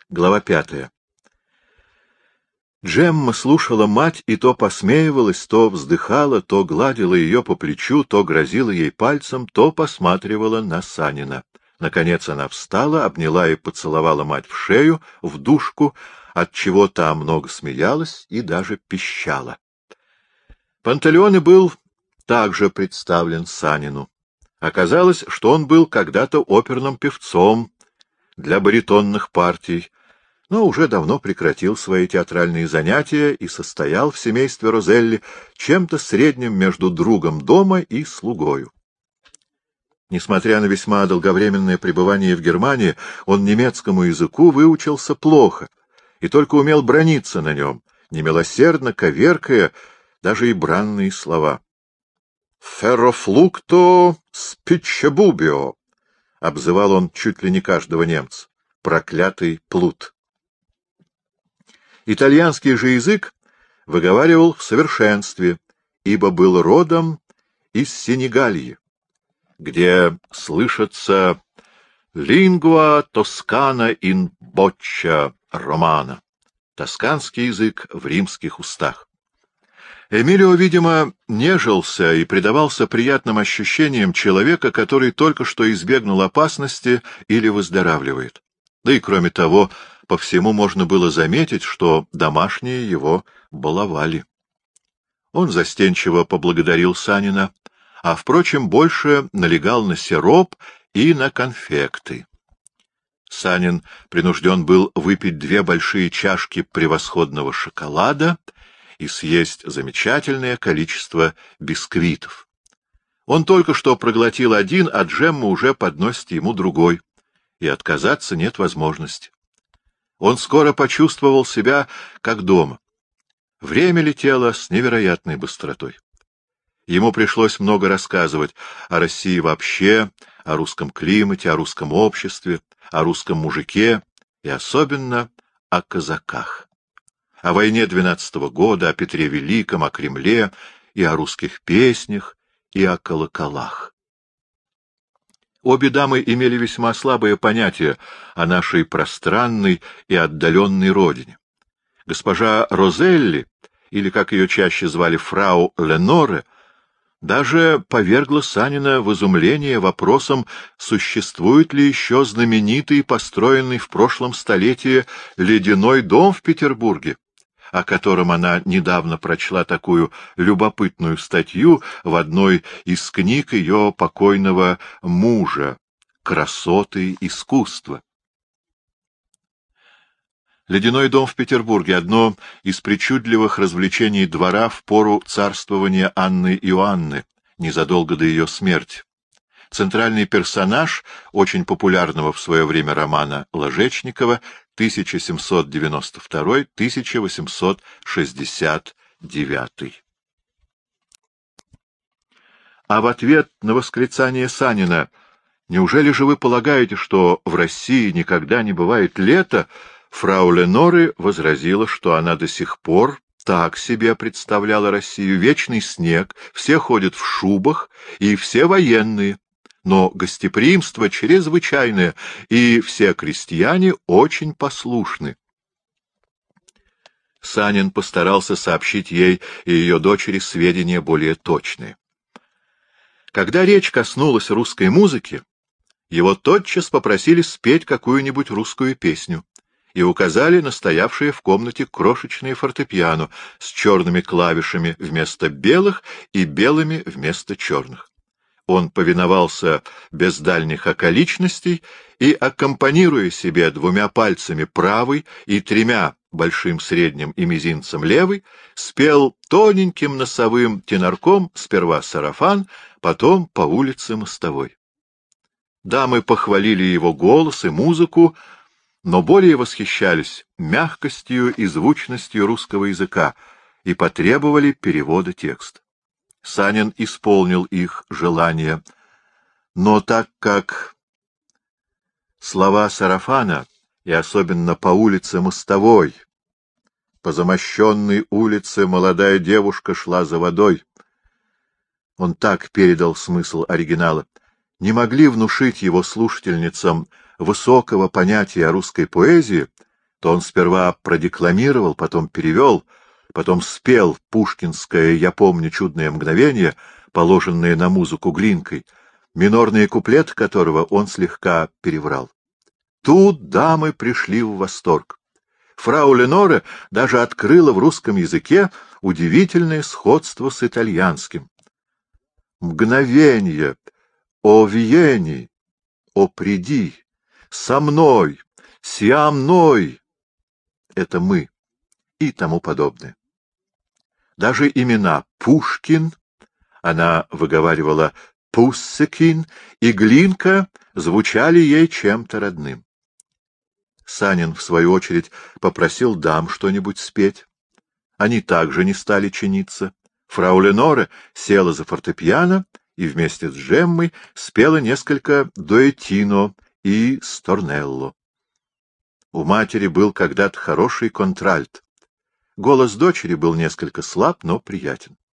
Глава 5. Джемма слушала мать и то посмеивалась, то вздыхала, то гладила ее по плечу, то грозила ей пальцем, то посматривала на Санина. Наконец она встала, обняла и поцеловала мать в шею, в душку, отчего та много смеялась и даже пищала. Панталеоне был также представлен Санину. Оказалось, что он был когда-то оперным певцом для баритонных партий, но уже давно прекратил свои театральные занятия и состоял в семействе Розелли чем-то средним между другом дома и слугою. Несмотря на весьма долговременное пребывание в Германии, он немецкому языку выучился плохо и только умел браниться на нем, немилосердно коверкая даже и бранные слова. «Феррофлукто спичебубио», — обзывал он чуть ли не каждого немца, — «проклятый плут». Итальянский же язык выговаривал в совершенстве, ибо был родом из Сенегальи, где слышится «lingua toscana in bocca romana» — тосканский язык в римских устах. Эмилио, видимо, нежился и предавался приятным ощущениям человека, который только что избегнул опасности или выздоравливает. Да и кроме того, по всему можно было заметить, что домашние его баловали. Он застенчиво поблагодарил Санина, а, впрочем, больше налегал на сироп и на конфекты. Санин принужден был выпить 2 большие чашки превосходного шоколада и съесть замечательное количество бисквитов. Он только что проглотил один, а Джемма уже подносит ему другой, и отказаться нет возможности. Он скоро почувствовал себя как дома. Время летело с невероятной быстротой. Ему пришлось много рассказывать о России вообще, о русском климате, о русском обществе, о русском мужике и особенно о казаках. О войне 12-го года, о Петре Великом, о Кремле, и о русских песнях, и о колоколах. Обе дамы имели весьма слабое понятие о нашей пространной и отдаленной родине. Госпожа Розелли, или, как ее чаще звали, фрау Леноре, даже повергла Санина в изумление вопросом, существует ли еще знаменитый, построенный в прошлом столетии ледяной дом в Петербурге, о котором она недавно прочла такую любопытную статью в одной из книг ее покойного мужа «Красоты искусства». Ледяной дом в Петербурге — одно из причудливых развлечений двора в пору царствования Анны Иоанны, незадолго до ее смерти. Центральный персонаж очень популярного в свое время романа Ложечникова 1792-1869. А в ответ на восклицание Санина «Неужели же вы полагаете, что в России никогда не бывает лета?» фрау Леноре возразила, что она до сих пор так себе представляла Россию: вечный снег, все ходят в шубах и все военные, но гостеприимство чрезвычайное, и все крестьяне очень послушны. Санин постарался сообщить ей и ее дочери сведения более точные. Когда речь коснулась русской музыки, его тотчас попросили спеть какую-нибудь русскую песню и указали на стоявшее в комнате крошечное фортепиано с черными клавишами вместо белых и белыми вместо черных. Он повиновался без дальних околичностей и, аккомпанируя себе 2 пальцами правой и 3 большим, средним и мизинцем левой, спел тоненьким носовым тенорком сперва сарафан, потом по улице Мостовой. Дамы похвалили его голос и музыку, но более восхищались мягкостью и звучностью русского языка и потребовали перевода текста. Санин исполнил их желание, но так как слова сарафана, и особенно по улице Мостовой, по замощенной улице молодая девушка шла за водой, он так передал смысл оригинала, не могли внушить его слушательницам высокого понятия о русской поэзии, то он сперва продекламировал, потом перевел, потом спел пушкинское «Я помню чудное мгновение», положенное на музыку Глинкой, минорные куплеты которого он слегка переврал. Тут дамы пришли в восторг. Фрау Леноре даже открыла в русском языке удивительное сходство с итальянским. «Мгновенье, о виени, о приди, со мной, ся мной» — это мы и тому подобное. Даже имена Пушкин, она выговаривала Пуссекин, и Глинка звучали ей чем-то родным. Санин, в свою очередь, попросил дам что-нибудь спеть. Они также не стали чиниться. Фрау Леноре села за фортепиано и вместе с Джеммой спела несколько дуэтино и сторнелло. У матери был когда-то хороший контральт. Голос дочери был несколько слаб, но приятен.